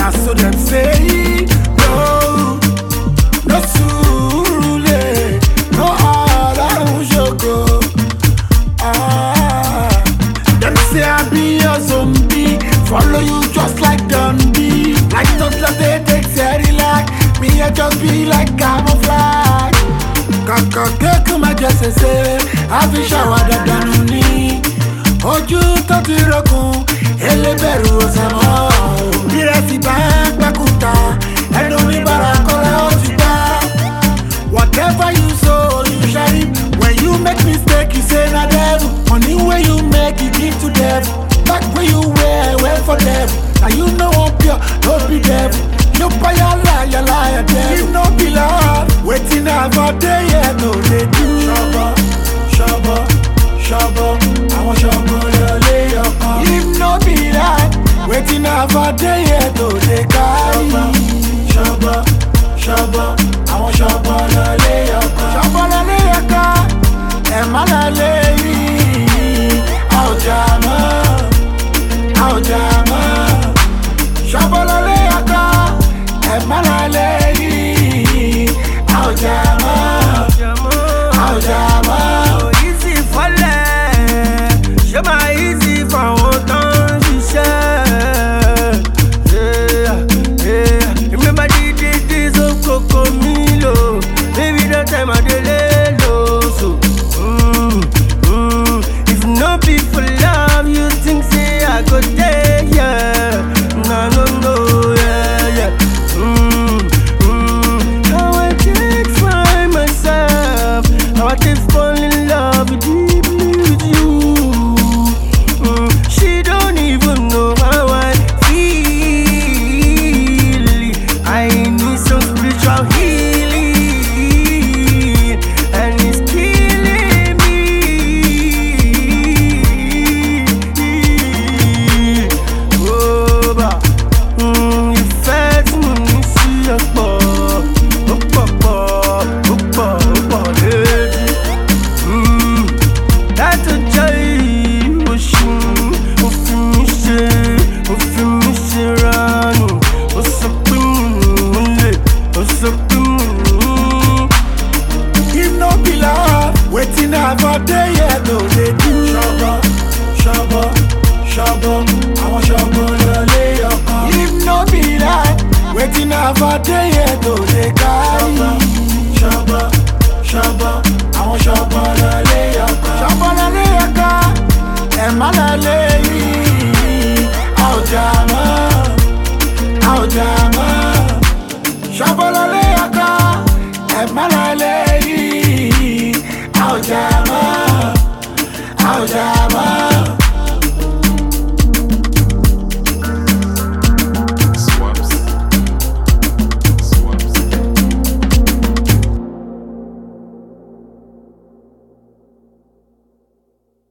Now so them say, no, no sule, no ala joko. Them say I be a zombie, follow you just like Dundee. Like toddler they take Cerelac, me I just be like camouflage. Kaka keke ma jese se, I fi shower da danuni. Ojú tó ti rọkùn, eleberu osamo. Ìrẹsì bá gbàkúta, ẹnu mi bára kọ́lá ó ti gbá. Whatever you sow, you shall reap. When you make mistake, you say na devil. Money where you make, you give to devil. Back where you wear for devil. Now you know I'm pure, don't be devil. You buy a liar, devil. You no be love. Waiting about day, yeah, no they do. Shabba, shabba, I want shabba, lay your car. If no be that, waiting about day, yeah, no they carry. Shabba, shabba, I want shabba, lay your car. Shabba, lay your car. Emma, lay. Out jama, out jama. Shabba, lay your car. Emma, lay. Out jama, out jama. Easy for life, show my easy for what on she said. Yeah. Remember the days of Cocomilo. Maybe that time I delay low. So, if no be for love, you think say I go there, yeah. No, yeah. How I take find myself, how I take fall in love deeply with you. She don't even know how I feel. I need some spiritual healing, and it's killing me. Oh, bah. You fed me, see a ball. Lady. That's a joy. If no be love, waiting about day, yeah, no they do. Shabba, I want shabba, lay your car. If no be that, waiting about day, yeah, no they carry. Shabba, I want shabba, lay your car. Shabba, lay your car. Emma, lay. Out jama. Shabba, lay your car. Emma,